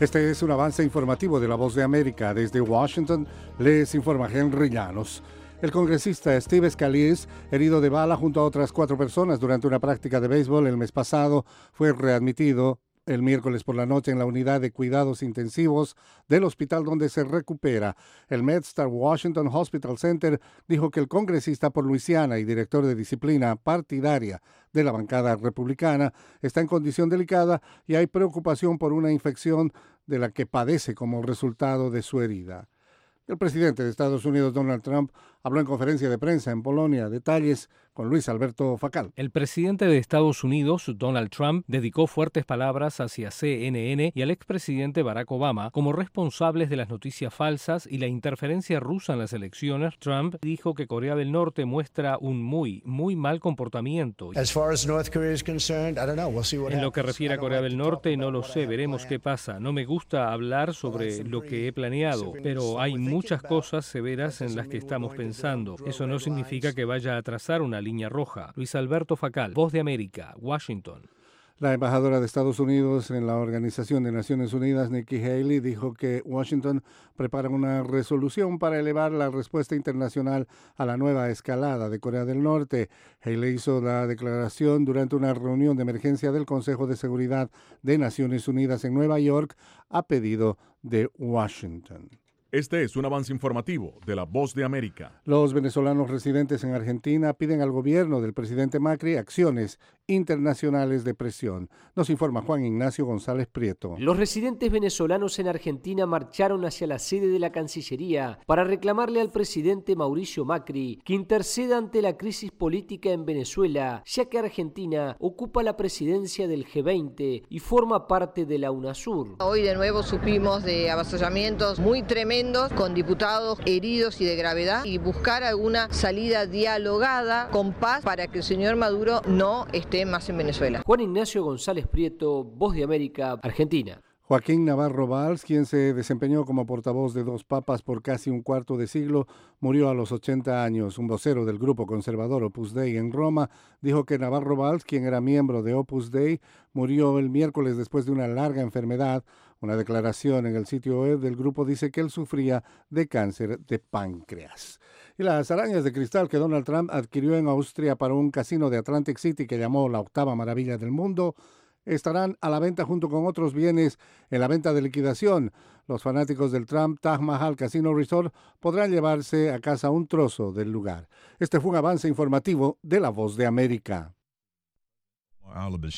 Este es un avance informativo de La Voz de América. Desde Washington les informa Henry Llanos. El congresista Steve Scalise, herido de bala junto a otras 4 personas durante una práctica de béisbol el mes pasado, fue readmitido el miércoles por la noche en la unidad de cuidados intensivos del hospital donde se recupera. El MedStar Washington Hospital Center dijo que el congresista por Luisiana y director de disciplina partidaria de la bancada republicana está en condición delicada y hay preocupación por una infección de la que padece como resultado de su herida. El presidente de Estados Unidos, Donald Trump, habló en conferencia de prensa en Polonia. Detalles con Luis Alberto Facal. El presidente de Estados Unidos, Donald Trump, dedicó fuertes palabras hacia CNN y al expresidente Barack Obama como responsables de las noticias falsas y la interferencia rusa en las elecciones. Trump dijo que Corea del Norte muestra un muy mal comportamiento. En lo que refiere a Corea del Norte, no lo sé, veremos qué pasa. No me gusta hablar sobre lo que he planeado, pero hay muchas cosas severas en las que estamos pensando. Eso no significa que vaya a trazar una línea roja. Luis Alberto Facal, Voz de América, Washington. La embajadora de Estados Unidos en la Organización de Naciones Unidas, Nikki Haley, dijo que Washington prepara una resolución para elevar la respuesta internacional a la nueva escalada de Corea del Norte. Haley hizo la declaración durante una reunión de emergencia del Consejo de Seguridad de Naciones Unidas en Nueva York a pedido de Washington. Este es un avance informativo de La Voz de América. Los venezolanos residentes en Argentina piden al gobierno del presidente Macri acciones internacionales de presión. Nos informa Juan Ignacio González Prieto. Los residentes venezolanos en Argentina marcharon hacia la sede de la Cancillería para reclamarle al presidente Mauricio Macri que interceda ante la crisis política en Venezuela, ya que Argentina ocupa la presidencia del G20 y forma parte de la UNASUR. Hoy de nuevo supimos de avasallamientos muy tremendos con diputados heridos y de gravedad y buscar alguna salida dialogada con paz para que el señor Maduro no esté más en Venezuela. Juan Ignacio González Prieto, Voz de América, Argentina. Joaquín Navarro Valls, quien se desempeñó como portavoz de 2 papas por casi un cuarto de siglo, murió a los 80 años. Un vocero del grupo conservador Opus Dei en Roma dijo que Navarro Valls, quien era miembro de Opus Dei, murió el miércoles después de una larga enfermedad. Una declaración en el sitio web del grupo dice que él sufría de cáncer de páncreas. Y las arañas de cristal que Donald Trump adquirió en Austria para un casino de Atlantic City que llamó la 8ª maravilla del mundo estarán a la venta junto con otros bienes en la venta de liquidación. Los fanáticos del Trump Taj Mahal Casino Resort podrán llevarse a casa un trozo del lugar. Este fue un avance informativo de La Voz de América.